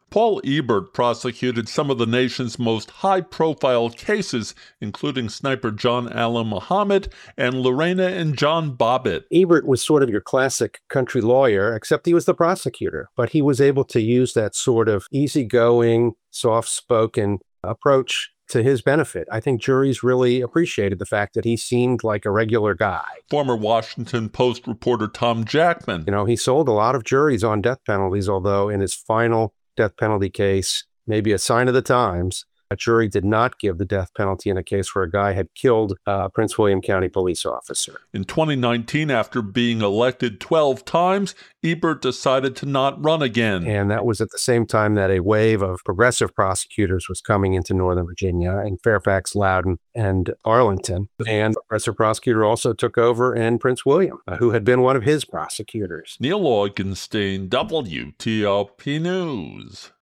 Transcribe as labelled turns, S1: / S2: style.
S1: Paul Ebert prosecuted some of the nation's most high-profile cases, including sniper John Allen Muhammad and Lorena and John Bobbitt.
S2: Ebert was sort of your classic country lawyer, except he was the prosecutor. But he was able to use that sort of easygoing, soft-spoken approach to his benefit. I think juries really appreciated the fact that he seemed like a regular guy.
S1: Former Washington Post reporter Tom Jackman.
S2: He sold a lot of juries on death penalties, although in his final death penalty case, maybe a sign of the times, a jury did not give the death penalty in a case where a guy had killed a Prince William County police officer.
S1: In 2019, after being elected 12 times, Ebert decided to not run again.
S2: And that was at the same time that a wave of progressive prosecutors was coming into Northern Virginia in Fairfax, Loudoun, and Arlington. And the progressive prosecutor also took over in Prince William, who had been one of his prosecutors.
S1: Neil Augenstein, WTOP News.